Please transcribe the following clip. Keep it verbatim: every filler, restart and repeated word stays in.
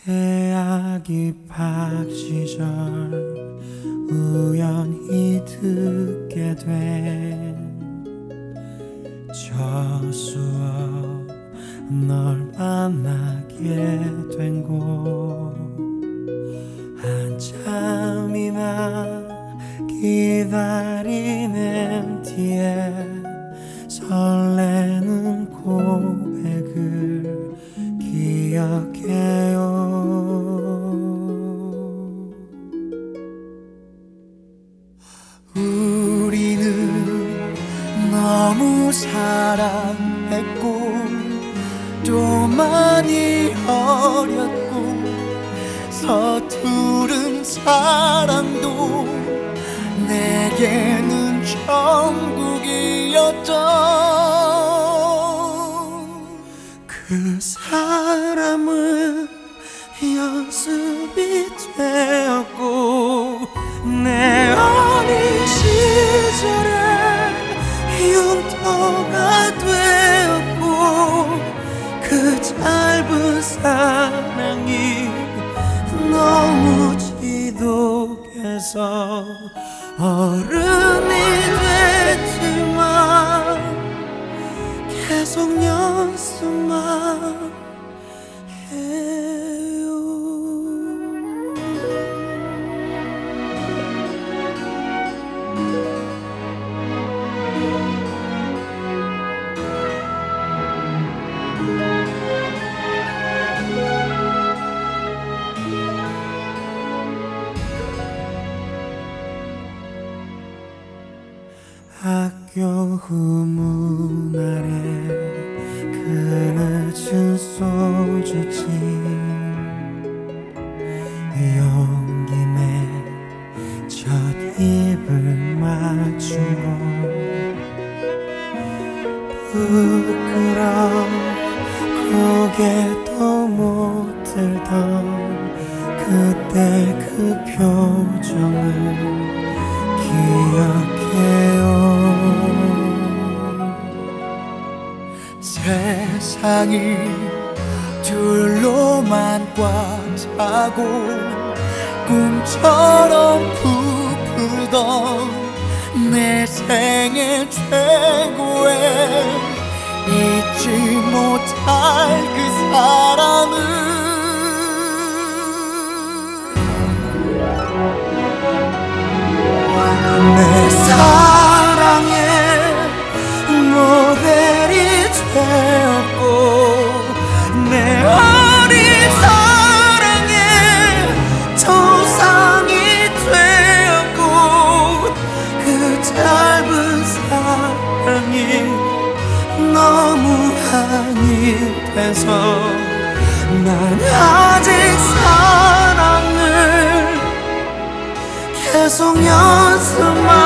대학 입학 시절 우연히 듣게 된 저 수업 널 만나게 된 곳 한참이나 기다린 뒤에 설레는 고백을 기억해요. 우리는 너무 사랑했고 또 많이 어렸고 서투른 사랑도 내게는 천국이었던 그 사람은 연습이 되었고 내 어린 시절에 흉터가 되었고 그 짧은 사랑이 너무 지독해서 어른이 됐지만 계속 연습만 해요. 학교 후문 아래 그 늦은 소주집 온 김에 첫 입을 맞추고 부끄러 고개도 못 들던 그때 그 표정을 기억해요. 세상이 둘로만 꽉 차고 꿈처럼 부풀던 내 생애 최고의 잊지 못할 그 사람은 내 사랑의 모델이 되었고 내 어린 사랑의 조상이 되었고 그 짧은 사랑이 너무 한이 돼서 난 아직 사랑을 계속 연습만